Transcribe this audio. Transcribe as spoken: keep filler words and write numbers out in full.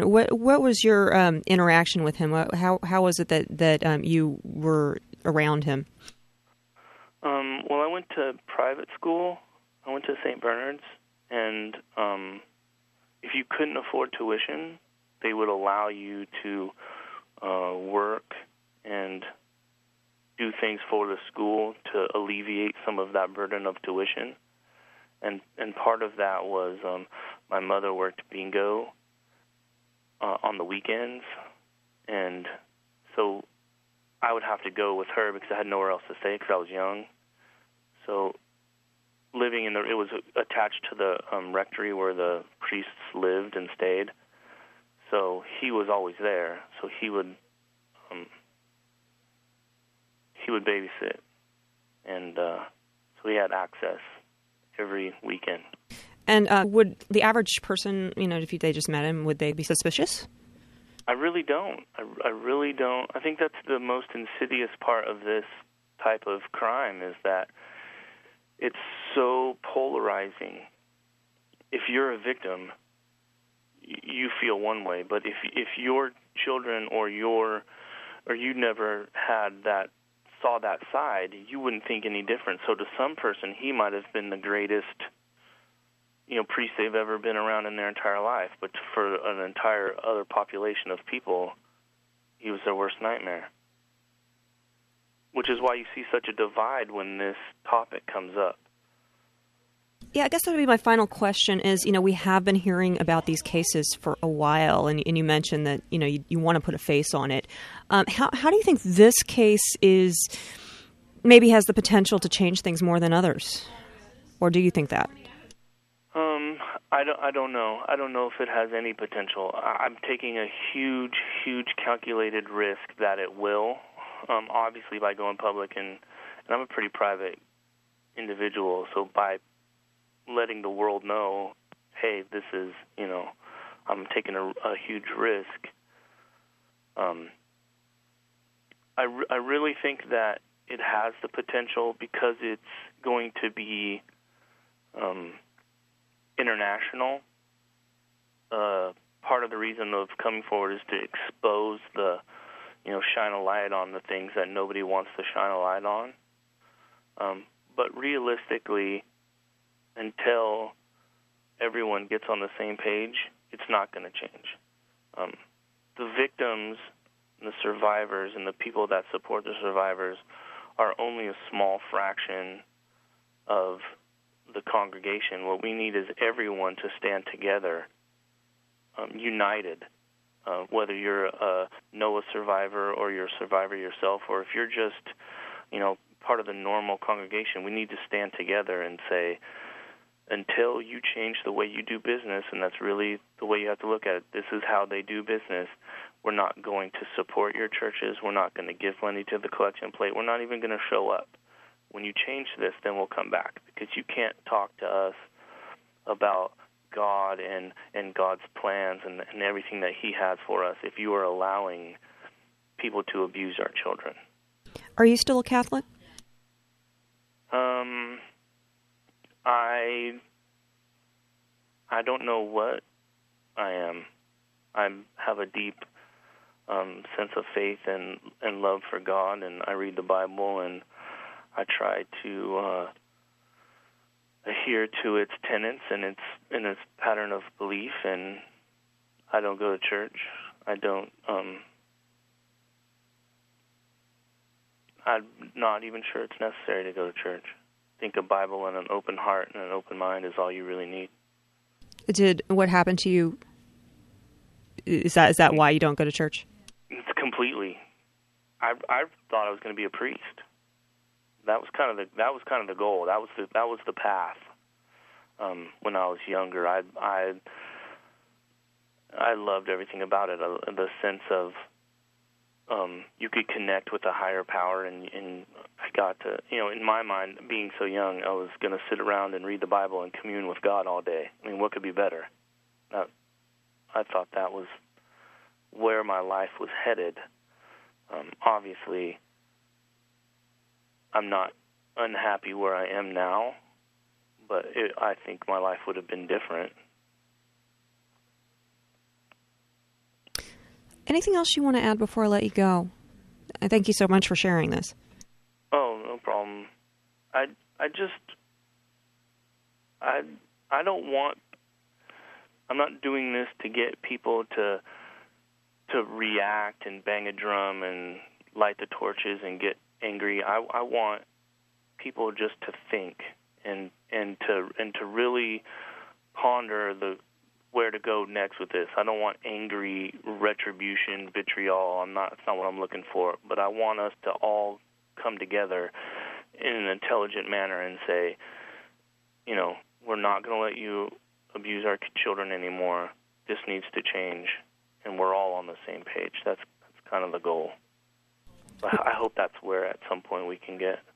What what was your um, interaction with him? How how was it that that um, you were around him? Um, well, I went to private school. I went to Saint Bernard's, and um, if you couldn't afford tuition, they would allow you to uh, work and do things for the school to alleviate some of that burden of tuition. And and part of that was um, my mother worked bingo uh, on the weekends, and so I would have to go with her because I had nowhere else to stay because I was young. So living in the, it was attached to the um, rectory where the priests lived and stayed. So he was always there. So he would um, he would babysit, and uh, so he had access every weekend. And uh, would the average person, you know, if they just met him, would they be suspicious? I really don't. I, I really don't. I think that's the most insidious part of this type of crime is that it's so polarizing. If you're a victim, you feel one way, but if if your children or your or you never had that saw that side, you wouldn't think any different. So to some person, he might have been the greatest, you know, priest they've ever been around in their entire life. But for an entire other population of people, he was their worst nightmare. Which is why you see such a divide when this topic comes up. Yeah, I guess that would be my final question is, you know, we have been hearing about these cases for a while, and, and you mentioned that, you know, you, you want to put a face on it. Um, how, how do you think this case is, maybe has the potential to change things more than others? Or do you think that? Um, I don't, I don't know. I don't know if it has any potential. I'm taking a huge, huge calculated risk that it will, um, obviously by going public, and, and I'm a pretty private individual, so by letting the world know, hey, this is, you know, I'm taking a, a huge risk. Um, I, re- I really think that it has the potential because it's going to be um, international. Uh, part of the reason of coming forward is to expose the, you know, shine a light on the things that nobody wants to shine a light on. Um, but realistically, until everyone gets on the same page, it's not going to change. Um, the victims, and the survivors, and the people that support the survivors are only a small fraction of the congregation. What we need is everyone to stand together, um, united, uh, whether you're a Noah survivor or you're a survivor yourself, or if you're just, you know, part of the normal congregation. We need to stand together and say, until you change the way you do business, and that's really the way you have to look at it, this is how they do business, we're not going to support your churches, we're not going to give money to the collection plate, we're not even going to show up. When you change this, then we'll come back, because you can't talk to us about God and, and God's plans and, and everything that He has for us if you are allowing people to abuse our children. Are you still a Catholic? Um... I I don't know what I am. I have a deep um, sense of faith and, and love for God, and I read the Bible, and I try to uh, adhere to its tenets and its and its pattern of belief. And I don't go to church. I don't. Um, I'm not even sure it's necessary to go to church. I think a Bible and an open heart and an open mind is all you really need. Did what happened to you? Is that is that why you don't go to church? It's completely. I I thought I was going to be a priest. That was kind of the that was kind of the goal. That was the that was the path. Um, when I was younger, I I I loved everything about it. Uh, the sense of um, you could connect with a higher power, and, and I got to, you know, in my mind, being so young, I was going to sit around and read the Bible and commune with God all day. I mean, what could be better? Uh, I thought that was where my life was headed. Um, obviously, I'm not unhappy where I am now, but it, I think my life would have been different. Anything else you want to add before I let you go? I thank you so much for sharing this. Oh, no problem. I I just I I don't want. I'm not doing this to get people to to react and bang a drum and light the torches and get angry. I I want people just to think and and to and to really ponder the where to go next with this. I don't want angry retribution, vitriol. I'm not. It's not what I'm looking for. But I want us to all come together in an intelligent manner and say, you know, we're not going to let you abuse our children anymore. This needs to change, and we're all on the same page. That's that's kind of the goal. I hope that's where at some point we can get.